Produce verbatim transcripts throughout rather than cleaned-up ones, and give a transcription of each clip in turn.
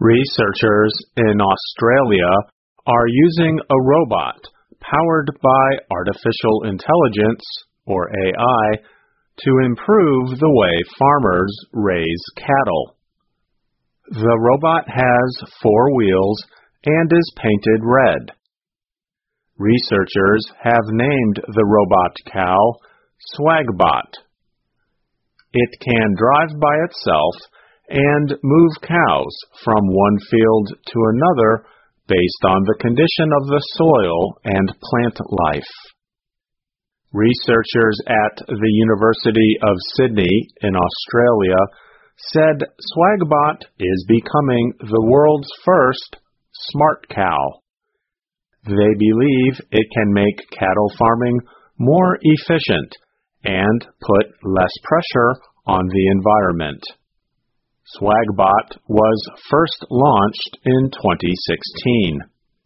Researchers in Australia are using a robot powered by artificial intelligence, or A I, to improve the way farmers raise cattle. The robot has four wheels and is painted red. Researchers have named the robot cow Swagbot. It can drive by itself and move cows from one field to another based on the condition of the soil and plant life. Researchers at the University of Sydney in Australia said Swagbot is becoming the world's first smart cow. They believe it can make cattle farming more efficient and put less pressure on the environment. Swagbot was first launched in twenty sixteen.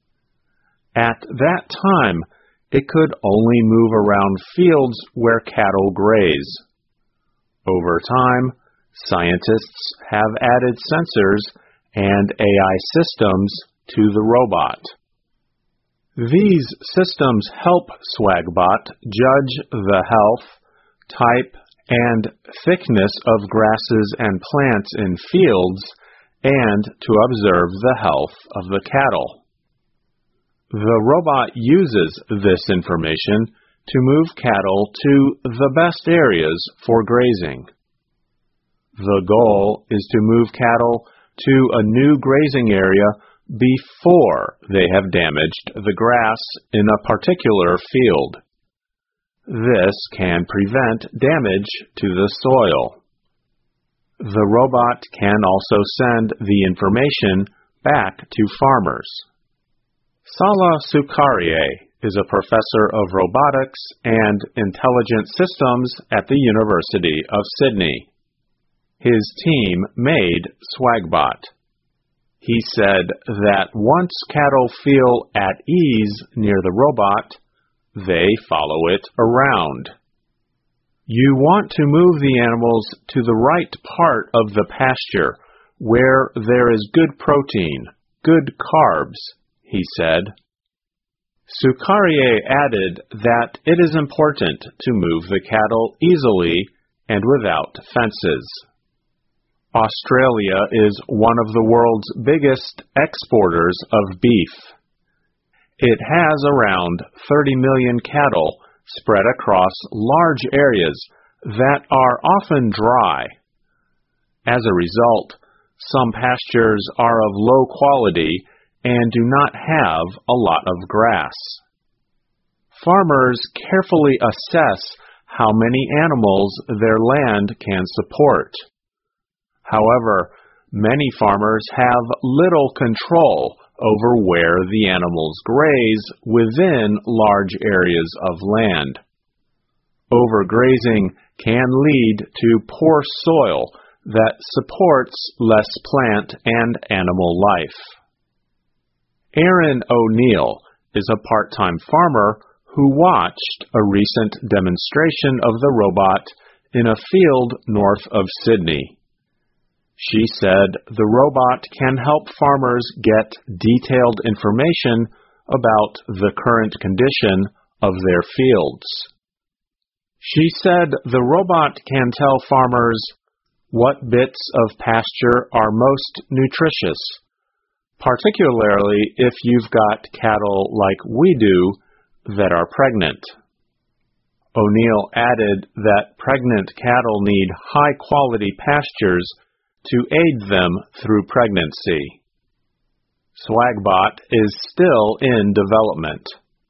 At that time, it could only move around fields where cattle graze. Over time, scientists have added sensors and A I systems to the robot. These systems help Swagbot judge the health, type, and thickness of grasses and plants in fields, and to observe the health of the cattle. The robot uses this information to move cattle to the best areas for grazing. The goal is to move cattle to a new grazing area before they have damaged the grass in a particular field. This can prevent damage to the soil. The robot can also send the information back to farmers. Salah Sukaria is a professor of robotics and intelligent systems at the University of Sydney. His team made Swagbot. He said that once cattle feel at ease near the robot, they follow it around. You want to move the animals to the right part of the pasture where there is good protein, good carbs, he said. Sukaria added that it is important to move the cattle easily and without fences. Australia is one of the world's biggest exporters of beef. It has around thirty million cattle spread across large areas that are often dry. As a result, some pastures are of low quality and do not have a lot of grass. Farmers carefully assess how many animals their land can support. However, many farmers have little control over where the animals graze within large areas of land. Overgrazing can lead to poor soil that supports less plant and animal life. Aaron O'Neill is a part-time farmer who watched a recent demonstration of the robot in a field north of Sydney. She said the robot can help farmers get detailed information about the current condition of their fields. She said the robot can tell farmers what bits of pasture are most nutritious, particularly if you've got cattle like we do that are pregnant. O'Neill added that pregnant cattle need high-quality pastures to aid them through pregnancy. Swagbot is still in development.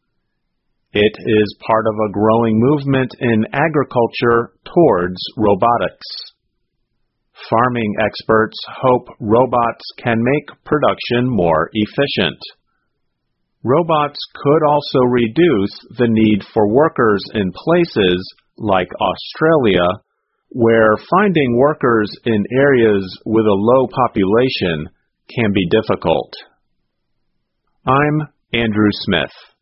It is part of a growing movement in agriculture towards robotics. Farming experts hope robots can make production more efficient. Robots could also reduce the need for workers in places like Australia, where finding workers in areas with a low population can be difficult. I'm Andrew Smith.